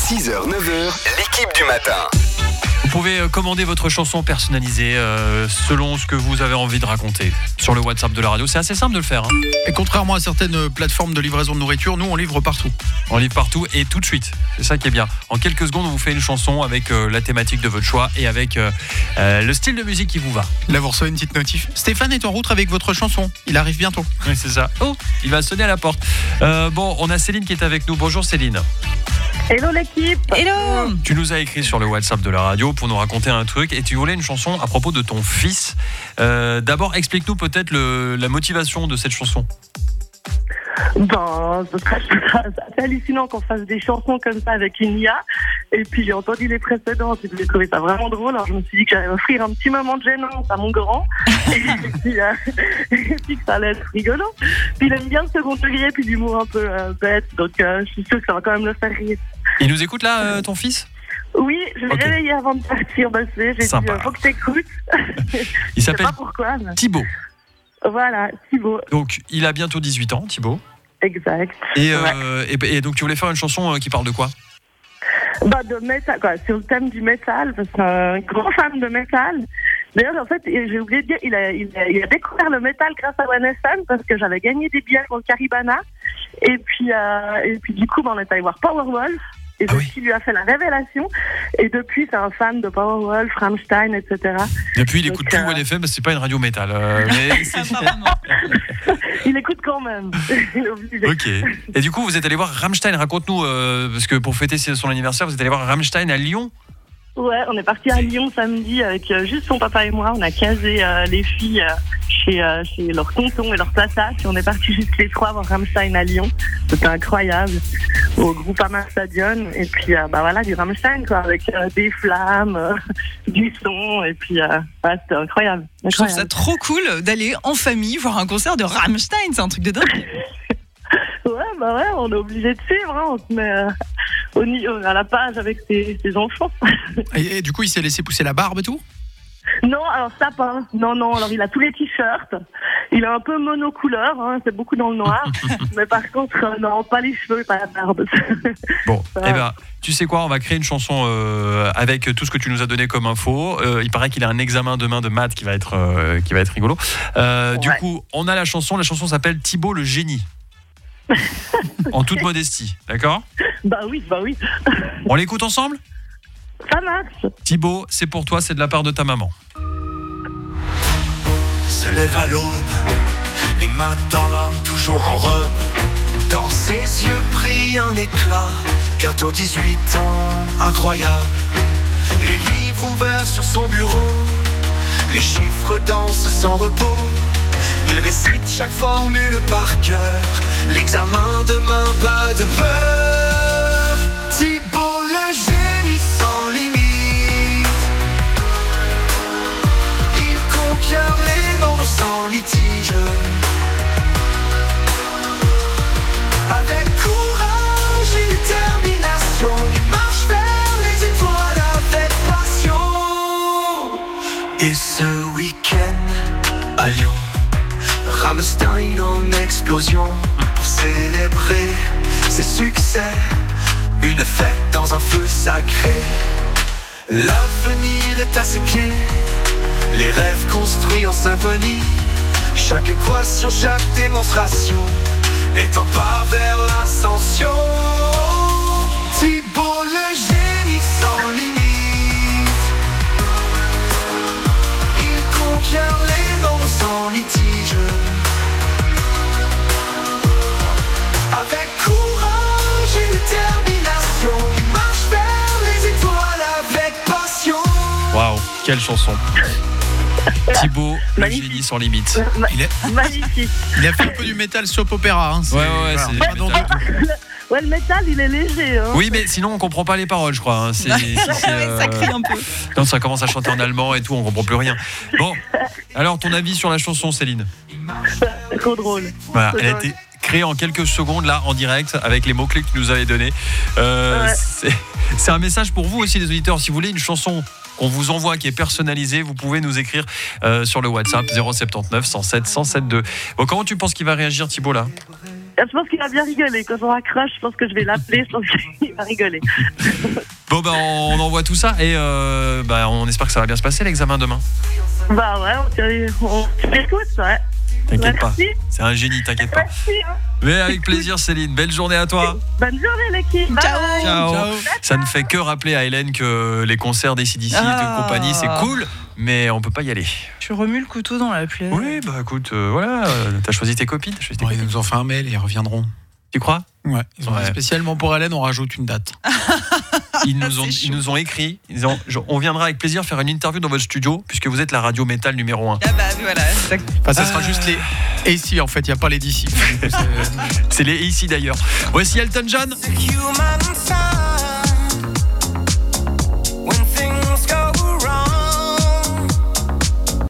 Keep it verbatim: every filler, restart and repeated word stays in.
six heures neuf heures, l'équipe du matin. Vous pouvez commander votre chanson personnalisée euh, selon ce que vous avez envie de raconter sur le WhatsApp de la radio. C'est assez simple de le faire. Hein. Et contrairement à certaines plateformes de livraison de nourriture, nous on livre partout. On livre partout et tout de suite. C'est ça qui est bien. En quelques secondes, on vous fait une chanson avec euh, la thématique de votre choix et avec euh, euh, le style de musique qui vous va. Là, vous recevez une petite notif. Stéphane est en route avec votre chanson. Il arrive bientôt. Oui, c'est ça. Oh, il va sonner à la porte. Euh, bon, on a Céline qui est avec nous. Bonjour Céline. Hello l'équipe. Hello. Tu nous as écrit sur le WhatsApp de la radio pour nous raconter un truc et tu voulais une chanson à propos de ton fils. Euh, d'abord, explique-nous peut-être le, la motivation de cette chanson. Ben, ce serait assez hallucinant qu'on fasse des chansons comme ça avec une I A. Et puis j'ai entendu les précédentes et j'ai trouvé ça vraiment drôle. Alors je me suis dit que j'allais offrir un petit moment de gênance à mon grand. et, puis, euh, et puis que ça allait être rigolo. Puis il aime bien le second degré puis l'humour un peu euh, bête. Donc euh, je suis sûre que ça va quand même le faire rire. Il nous écoute là, euh, ton fils ? Oui, je l'ai Okay. réveillé avant de partir bosser. J'ai Sympa. dit, euh, faut que t'écoutes. Il Je sais s'appelle pas pourquoi. Mais... Thibaut. Voilà, Thibaut. Donc, il a bientôt dix-huit ans, Thibaut. Exact. Et, Ouais. euh, et, et donc, tu voulais faire une chanson euh, qui parle de quoi ? Bah, de métal, quoi, sur le thème du métal, parce que c'est un grand fan de métal. D'ailleurs, en fait, j'ai oublié de dire, il a, il a, il a découvert le métal grâce à One S M parce que j'avais gagné des billets pour le Caribana. Et puis, euh, et puis du coup, bah, on est allé voir Powerwolf. Et Ah c'est oui. ce qui lui a fait la révélation. Et depuis, c'est un fan de Powerwolf, Rammstein, et cetera. Depuis, il Donc, écoute plus euh, One F M parce que c'est pas une radio métal. Euh, mais c'est... Il écoute quand même. Il est obligé. Ok. Et du coup, vous êtes allé voir Rammstein. Raconte-nous, euh, parce que pour fêter son anniversaire, vous êtes allé voir Rammstein à Lyon. Ouais, on est parti à Lyon samedi avec euh, juste son papa et moi. On a casé euh, les filles euh, chez, euh, chez leur tonton et leur tata. Puis on est parti juste les trois voir Rammstein à Lyon. C'était incroyable. Au Groupama Stadion. Et puis, euh, bah voilà, du Rammstein, quoi, avec euh, des flammes, euh, du son. Et puis, euh, ouais, c'était incroyable. Je trouve incroyable. ça trop cool d'aller en famille voir un concert de Rammstein, c'est un truc de dingue. Ouais, bah ouais, on est obligé de suivre. Hein. On se met euh, au niveau, à la page avec ses, ses enfants. Et, et du coup, il s'est laissé pousser la barbe et tout ? Non, alors ça pas. Non, non, alors il a tous les t-shirts. Il est un peu monocouleur, hein, c'est beaucoup dans le noir. Mais par contre, euh, non, pas les cheveux, pas la barbe. Bon, Ça eh va. ben, tu sais quoi, on va créer une chanson euh, avec tout ce que tu nous as donné comme info. Euh, il paraît qu'il a un examen demain de maths qui va être, euh, qui va être rigolo. Euh, Du Ouais. coup, on a la chanson. La chanson s'appelle Thibaut le génie. En toute modestie, d'accord ? Bah oui, bah oui. On l'écoute ensemble ? Ça marche. Thibaut, c'est pour toi, c'est de la part de ta maman. Se lève à l'aube, les mains dans l'homme, toujours en robe. Dans ses yeux brille un éclat, bientôt dix-huit ans, incroyable. Les livres ouverts sur son bureau, les chiffres dansent sans repos. Il récite chaque formule par cœur, l'examen demain, pas de peur. Thibaut le génie sans limite, il conquiert les mondes sans litige. Avec courage et détermination, il marche vers les étoiles avec passion. Et ce week-end à Lyon, Rammstein en explosion pour célébrer ses succès. Une fête dans un feu sacré. L'avenir est à ses pieds, les rêves construits en symphonie. Chaque équation, chaque démonstration est un pas vers l'ascension. Thibaut le génie sans limite, il conquiert les mondes sans litige. Avec courage et détermination, il marche vers les étoiles avec passion. Waouh, quelle chanson. Thibaut le Magnifique. génie sans limite. Ma- Il est- Magnifique. Il a fait un peu du métal soap opéra. Hein. C'est- Ouais, ouais, ouais, voilà, c'est- pas dans métal. deux- Ouais, le métal, il est léger. Hein. Oui, mais sinon on comprend pas les paroles, je crois. hein. C'est, c'est- c'est, Ouais, euh, ça crie un peu. Quand ça commence à chanter en allemand et tout, on comprend plus rien. Bon, alors ton avis sur la chanson, Céline ? C'est trop drôle. Voilà, elle a été créée en quelques secondes là en direct avec les mots-clés que tu nous avais donnés. Euh, Ouais. c'est, c'est un message pour vous aussi les auditeurs. Si vous voulez une chanson qu'on vous envoie qui est personnalisée, vous pouvez nous écrire euh, sur le WhatsApp zéro sept neuf, cent sept, cent sept deux. Bon, comment tu penses qu'il va réagir Thibaut là ? Je pense qu'il va bien rigoler. Quand on raccroche, je pense que je vais l'appeler. Je pense qu'il va rigoler. Bon, bah, on envoie tout ça et euh, bah, on espère que ça va bien se passer l'examen demain. Bah ouais, on tient- on t'écoute, ouais. T'inquiète pas. Merci. C'est un génie, t'inquiète pas. Merci. hein. Mais avec plaisir, Céline. Belle journée à toi. Bonne journée, l'équipe. Ciao. Bye. Ciao. Ciao. Ça ne fait que rappeler à Hélène que les concerts d'A C D C Ah. et compagnie, c'est cool, mais on peut pas y aller. Tu remues le couteau dans la plaie. Oui, bah écoute, euh, voilà, euh, t'as choisi tes copines. T'as choisi tes Bon, ils copines. nous ont fait un mail et ils reviendront. Tu crois? Ouais. Ils ont Ouais. dit spécialement pour Hélène, on rajoute une date. Ils nous ont, C'est ils chaud. nous ont écrit. Ils ont, genre, on viendra avec plaisir faire une interview dans votre studio puisque vous êtes la radio métal numéro un. Ah bah voilà, exact. Enfin, ça Ah. sera juste les A C en fait, il n'y a pas les D C. C'est les ici d'ailleurs. Voici Elton John. Human sign.